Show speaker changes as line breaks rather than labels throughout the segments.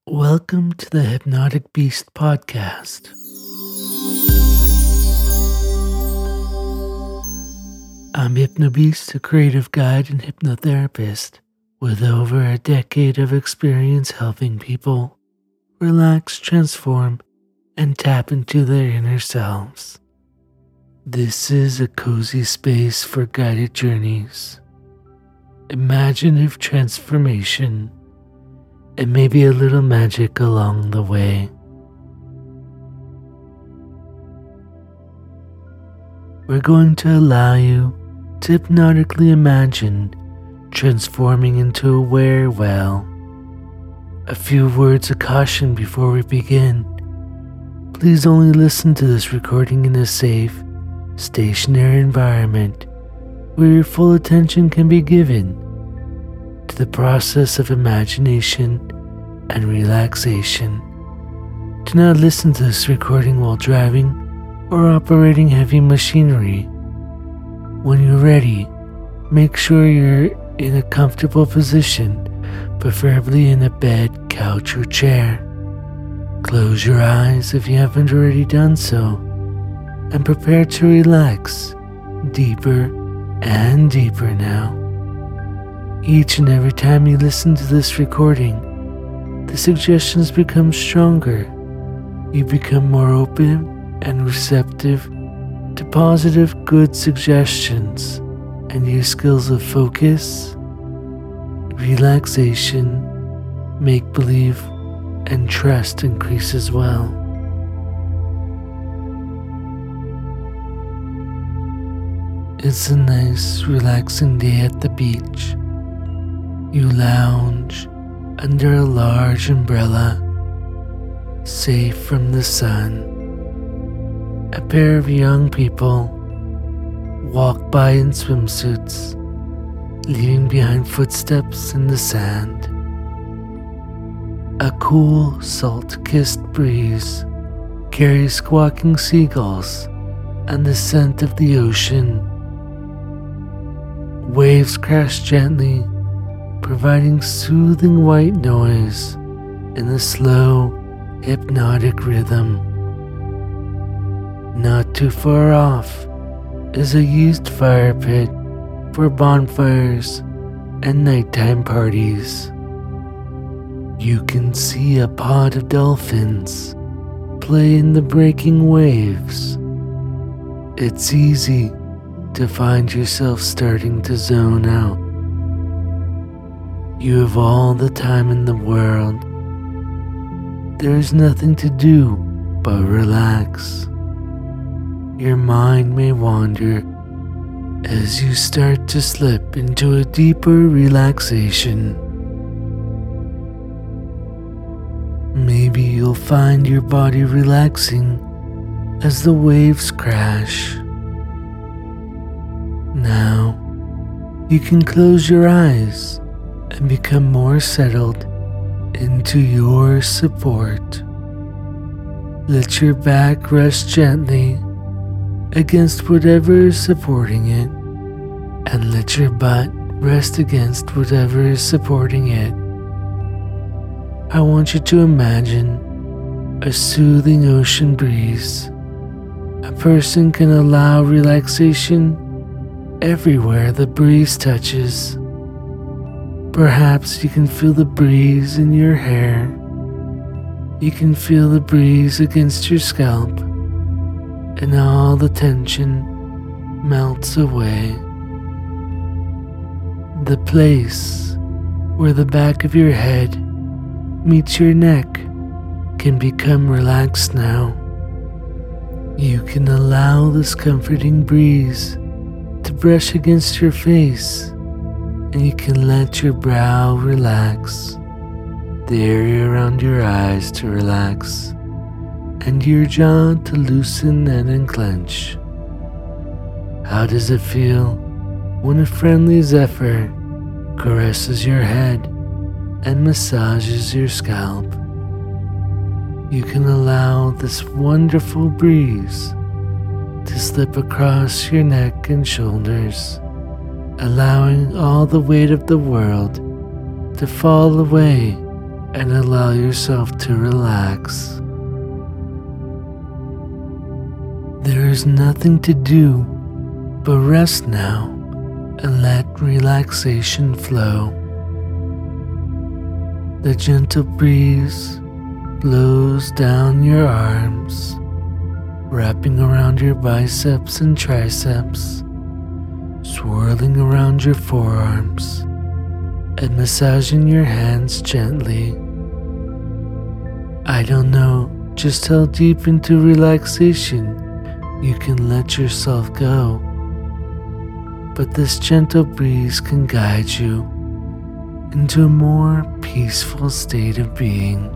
Welcome to the Hypnotic Beast podcast. I'm HypnoBeast, a creative guide and hypnotherapist with over a decade of experience helping people relax, transform, and tap into their inner selves. This is a cozy space for guided journeys, imaginative transformation, and maybe a little magic along the way. We're going to allow you to hypnotically imagine transforming into a were-well. A few words of caution before we begin. Please only listen to this recording in a safe, stationary environment where your full attention can be given to the process of imagination and relaxation. Do not listen to this recording while driving or operating heavy machinery. When you're ready, make sure you're in a comfortable position, preferably in a bed, couch, or chair. Close your eyes if you haven't already done so, and prepare to relax deeper and deeper now. Each and every time you listen to this recording, the suggestions become stronger. You become more open and receptive to positive, good suggestions, and your skills of focus, relaxation, make-believe, and trust increase as well. It's a nice, relaxing day at the beach. You lounge under a large umbrella, safe from the sun. A pair of young people walk by in swimsuits, leaving behind footsteps in the sand. A cool, salt-kissed breeze carries squawking seagulls and the scent of the ocean. Waves crash gently, providing soothing white noise in a slow, hypnotic rhythm. Not too far off is a used fire pit for bonfires and nighttime parties. You can see a pod of dolphins play in the breaking waves. It's easy to find yourself starting to zone out. You have all the time in the world. There is nothing to do but relax. Your mind may wander as you start to slip into a deeper relaxation. Maybe you'll find your body relaxing as the waves crash. Now, you can close your eyes and become more settled into your support. Let your back rest gently against whatever is supporting it, and let your butt rest against whatever is supporting it. I want you to imagine a soothing ocean breeze. A person can allow relaxation everywhere the breeze touches. Perhaps you can feel the breeze in your hair. You can feel the breeze against your scalp, and all the tension melts away. The place where the back of your head meets your neck can become relaxed now. You can allow this comforting breeze to brush against your face, and you can let your brow relax, the area around your eyes to relax, and your jaw to loosen and unclench. How does it feel when a friendly zephyr caresses your head and massages your scalp? You can allow this wonderful breeze to slip across your neck and shoulders, allowing all the weight of the world to fall away and allow yourself to relax. There is nothing to do but rest now and let relaxation flow. The gentle breeze blows down your arms, wrapping around your biceps and triceps, swirling around your forearms, and massaging your hands gently. I don't know just how deep into relaxation you can let yourself go, but this gentle breeze can guide you into a more peaceful state of being.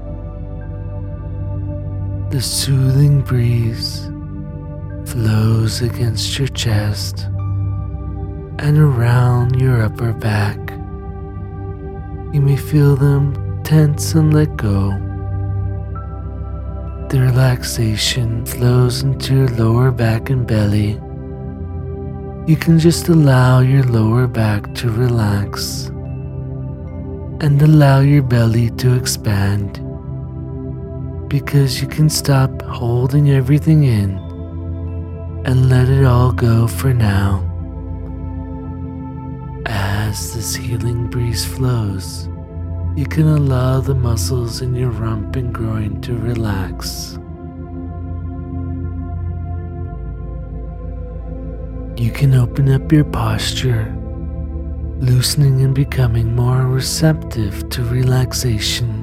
The soothing breeze flows against your chest and around your upper back. You may feel them tense and let go. The relaxation flows into your lower back and belly. You can just allow your lower back to relax and allow your belly to expand, because you can stop holding everything in and let it all go for now. As this healing breeze flows, you can allow the muscles in your rump and groin to relax. You can open up your posture, loosening and becoming more receptive to relaxation.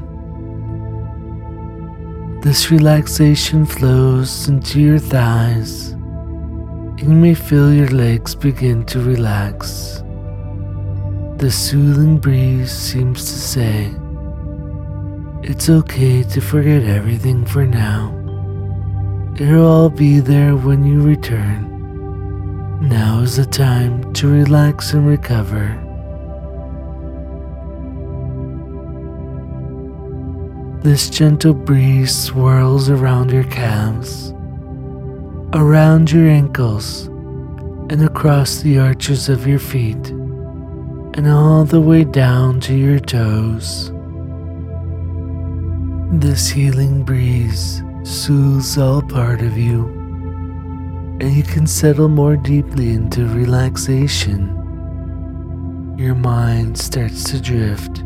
This relaxation flows into your thighs, and you may feel your legs begin to relax. The soothing breeze seems to say, it's okay to forget everything for now. It'll all be there when you return. Now is the time to relax and recover. This gentle breeze swirls around your calves, around your ankles, and across the arches of your feet, and all the way down to your toes. This healing breeze soothes all part of you, and you can settle more deeply into relaxation. Your mind starts to drift.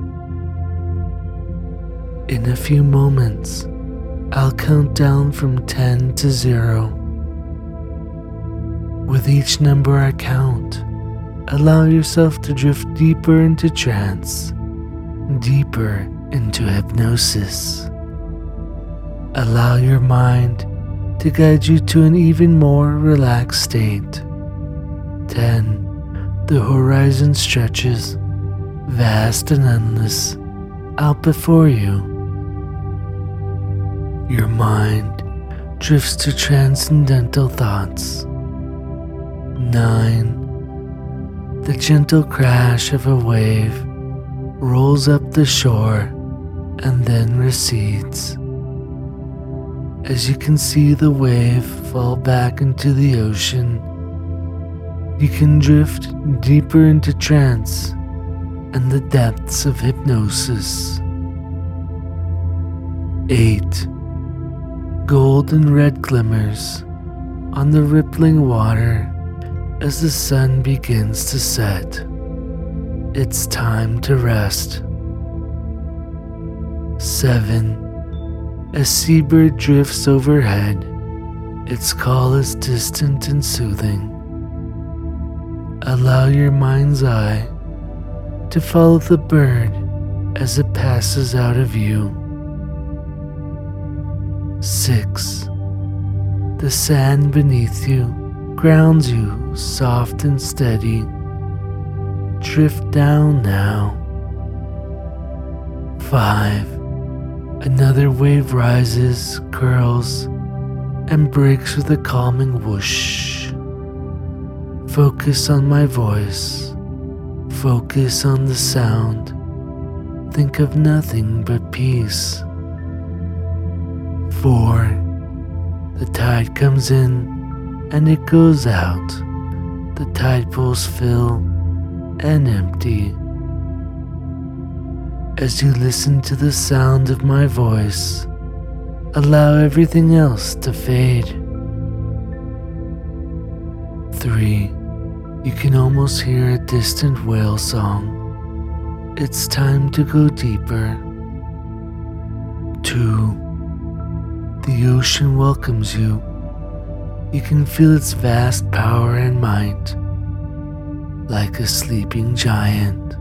In a few moments, I'll count down from 10 to 0. With each number I count, allow yourself to drift deeper into trance, deeper into hypnosis. Allow your mind to guide you to an even more relaxed state. 10. The horizon stretches, vast and endless, out before you. Your mind drifts to transcendental thoughts. 9. The gentle crash of a wave rolls up the shore and then recedes. As you can see the wave fall back into the ocean, you can drift deeper into trance and the depths of hypnosis. 8. Golden red glimmers on the rippling water as the sun begins to set. It's time to rest. 7. A seabird drifts overhead. Its call is distant and soothing. Allow your mind's eye to follow the bird as it passes out of view. 6. The sand beneath you grounds you soft and steady. Drift down now. 5. Another wave rises, curls, and breaks with a calming whoosh. Focus on my voice. Focus on the sound. Think of nothing but peace. 4. The tide comes in and it goes out. The tide pools fill and empty. As you listen to the sound of my voice, allow everything else to fade. 3. You can almost hear a distant whale song. It's time to go deeper. 2. The ocean welcomes you. You can feel its vast power and might, like a sleeping giant.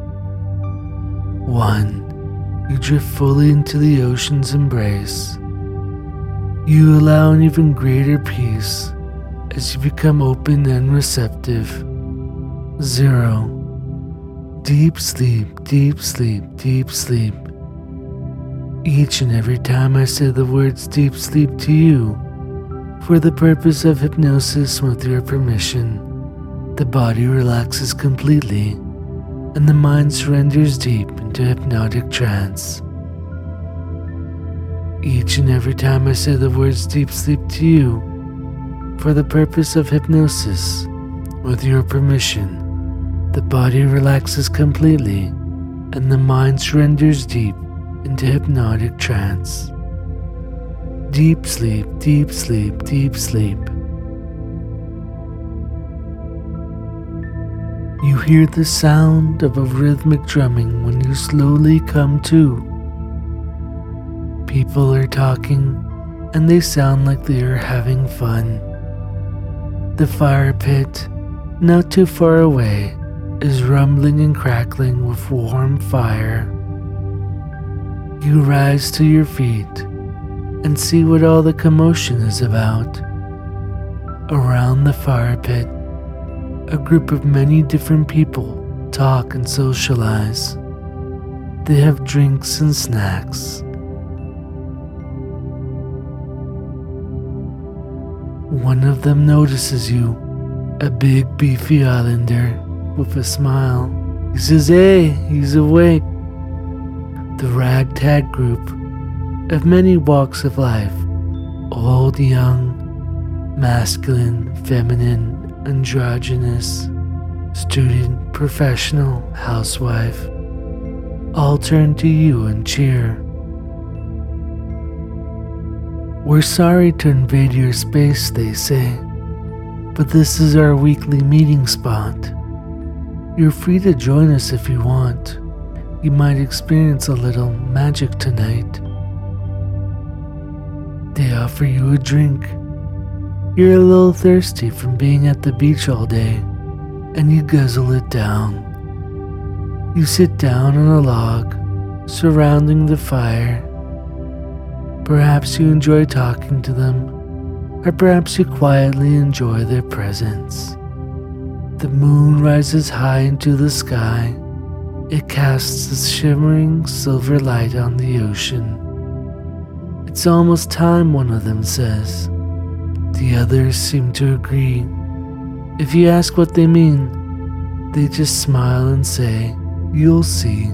1. You drift fully into the ocean's embrace. You allow an even greater peace as you become open and receptive. 0. Deep sleep, deep sleep, deep sleep. Each and every time I say the words deep sleep to you, for the purpose of hypnosis with your permission, the body relaxes completely and the mind surrenders deep into hypnotic trance. Each and every time I say the words deep sleep to you, for the purpose of hypnosis, with your permission, the body relaxes completely and the mind surrenders deep into hypnotic trance. Deep sleep, deep sleep, deep sleep. You hear the sound of a rhythmic drumming when you slowly come to. People are talking and they sound like they are having fun. The fire pit, not too far away, is rumbling and crackling with warm fire. You rise to your feet and see what all the commotion is about. Around the fire pit, a group of many different people talk and socialize. They have drinks and snacks. One of them notices you, a big beefy islander with a smile. He says, "Hey, he's awake." The ragtag group of many walks of life, old, young, masculine, feminine, androgynous, student, professional, housewife, all turn to you and cheer. "We're sorry to invade your space," they say, "but this is our weekly meeting spot. You're free to join us if you want. You might experience a little magic tonight." They offer you a drink. You're a little thirsty from being at the beach all day, and you guzzle it down. You sit down on a log, surrounding the fire. Perhaps you enjoy talking to them, or perhaps you quietly enjoy their presence. The moon rises high into the sky. It casts a shimmering silver light on the ocean. "It's almost time," one of them says. The others seem to agree. If you ask what they mean, they just smile and say, "You'll see."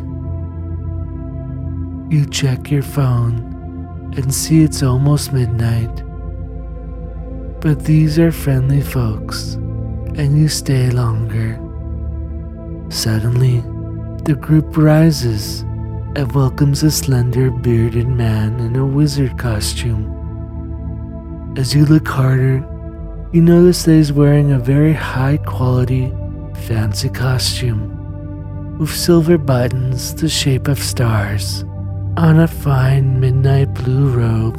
You check your phone and see it's almost midnight. But these are friendly folks, and you stay longer. Suddenly, the group rises and welcomes a slender bearded man in a wizard costume. As you look harder, you notice that he's wearing a very high quality, fancy costume with silver buttons the shape of stars on a fine midnight blue robe.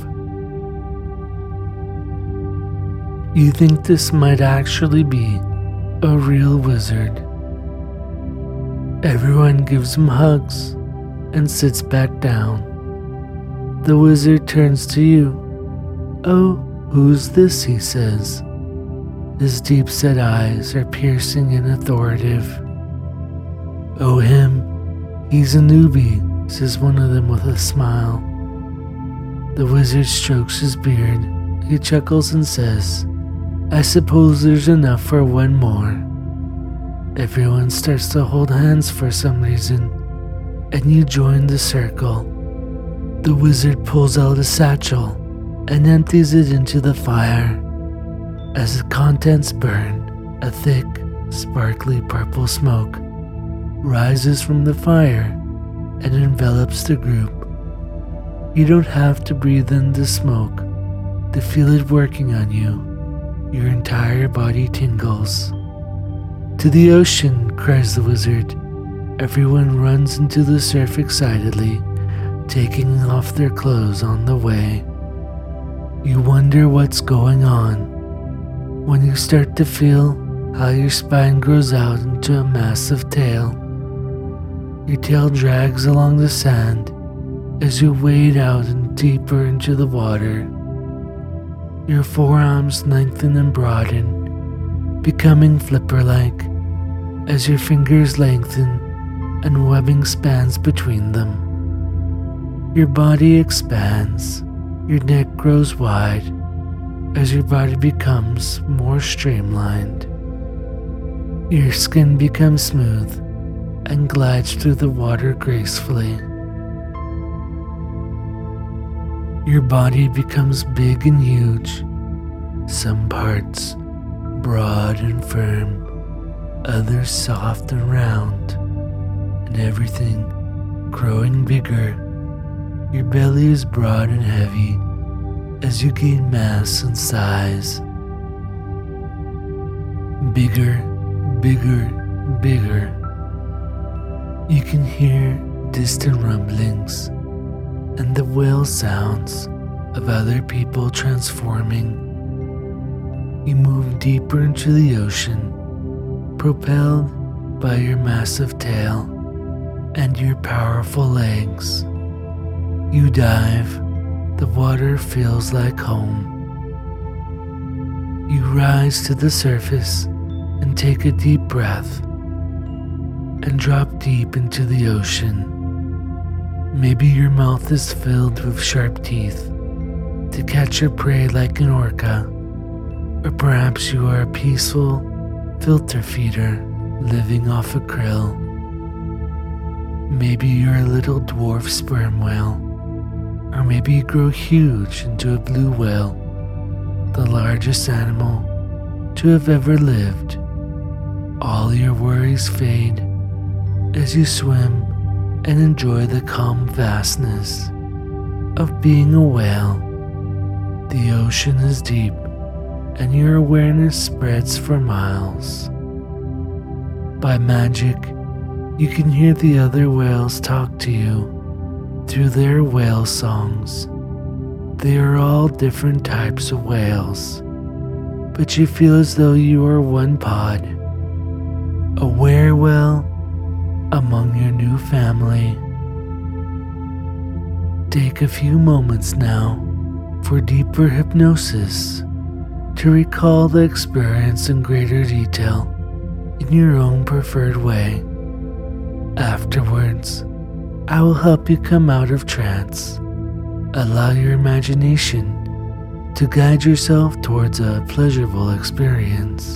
You think this might actually be a real wizard. Everyone gives him hugs and sits back down. The wizard turns to you. "Oh, who's this?" he says. His deep-set eyes are piercing and authoritative. "Oh, him. He's a newbie," says one of them with a smile. The wizard strokes his beard. He chuckles and says, "I suppose there's enough for one more." Everyone starts to hold hands for some reason, and you join the circle. The wizard pulls out a satchel and empties it into the fire. As the contents burn, a thick, sparkly purple smoke rises from the fire and envelops the group. You don't have to breathe in the smoke to feel it working on you. Your entire body tingles. To the ocean, cries the wizard. Everyone runs into the surf excitedly, taking off their clothes on the way. You wonder what's going on when you start to feel how your spine grows out into a massive tail. Your tail drags along the sand as you wade out and deeper into the water. Your forearms lengthen and broaden, becoming flipper-like as your fingers lengthen and webbing spans between them. Your body expands, your neck grows wide as your body becomes more streamlined. Your skin becomes smooth and glides through the water gracefully. Your body becomes big and huge, some parts broad and firm, others soft and round, and everything growing bigger. Your belly is broad and heavy as you gain mass and size. Bigger, bigger, bigger. You can hear distant rumblings and the wail sounds of other people transforming. You move deeper into the ocean, propelled by your massive tail and your powerful legs. You dive, the water feels like home. You rise to the surface and take a deep breath and drop deep into the ocean. Maybe your mouth is filled with sharp teeth to catch your prey like an orca, or perhaps you are a peaceful filter feeder living off a krill. Maybe you're a little dwarf sperm whale, or maybe you grow huge into a blue whale, the largest animal to have ever lived. All your worries fade as you swim and enjoy the calm vastness of being a whale. The ocean is deep and your awareness spreads for miles. By magic, you can hear the other whales talk to you through their whale songs. They are all different types of whales, but you feel as though you are one pod, a whale among your new family. Take a few moments now for deeper hypnosis to recall the experience in greater detail in your own preferred way. Afterwards, I will help you come out of trance. Allow your imagination to guide yourself towards a pleasurable experience.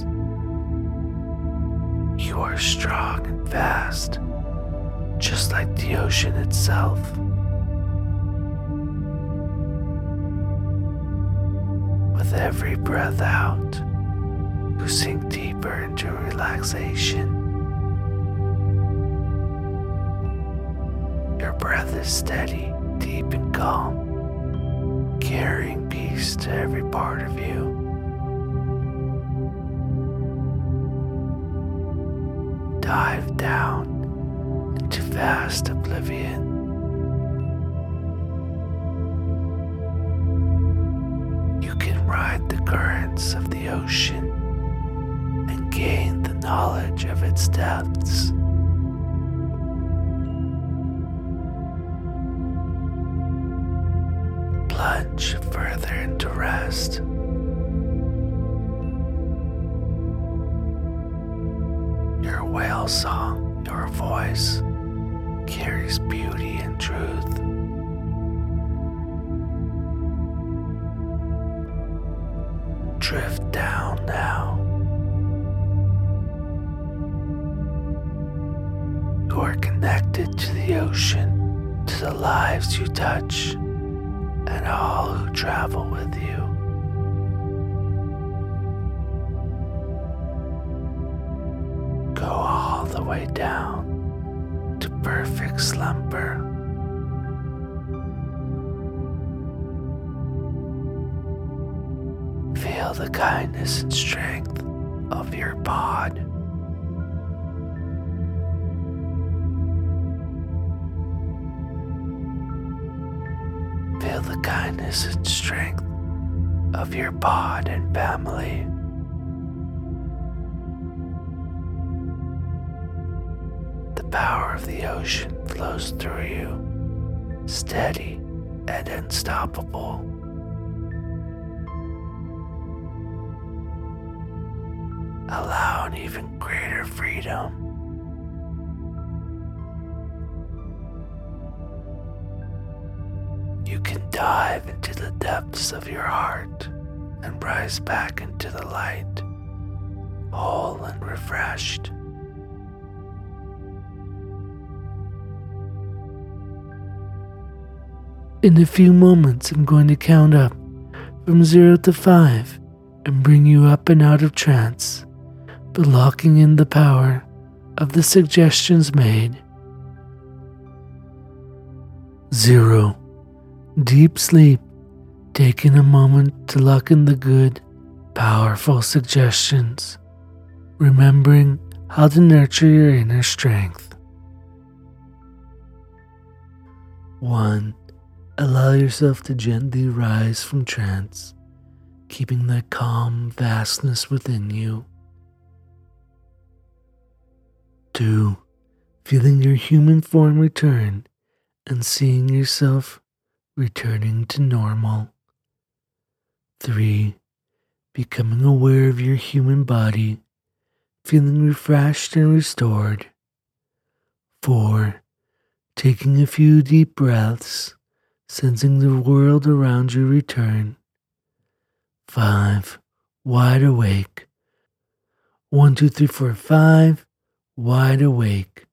You are strong and vast, just like the ocean itself. With every breath out, you sink deeper into relaxation. Your breath is steady, deep and calm, carrying peace to every part of you. Dive down into vast oblivion. You can ride the currents of the ocean and gain the knowledge of its depths. Plunge further into rest. Your whale song, your voice, carries beauty and truth. Drift down now. You are connected to the ocean, to the lives you touch, and all who travel with you. Go all the way down to perfect slumber. Feel the kindness and strength of your pod. Feel the kindness and strength of your pod and family. The power of the ocean flows through you, steady and unstoppable. Allow an even greater freedom. You can dive into the depths of your heart and rise back into the light, whole and refreshed. In a few moments, I'm going to count up from 0 to 5 and bring you up and out of trance, but locking in the power of the suggestions made. 0. Deep sleep, taking a moment to lock in the good, powerful suggestions, remembering how to nurture your inner strength. 1. Allow yourself to gently rise from trance, keeping that calm vastness within you. 2. Feeling your human form return and seeing yourself returning to normal. 3. Becoming aware of your human body, feeling refreshed and restored. 4. Taking a few deep breaths, sensing the world around you return. 5. Wide awake. 1, 2, 3, 4, 5. Wide awake.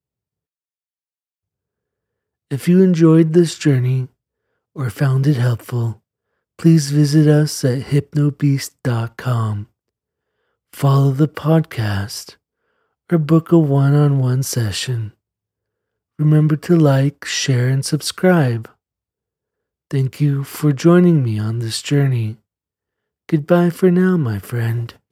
If you enjoyed this journey or found it helpful, please visit us at hypnobeast.com. Follow the podcast or book a one-on-one session. Remember to like, share, and subscribe. Thank you for joining me on this journey. Goodbye for now, my friend.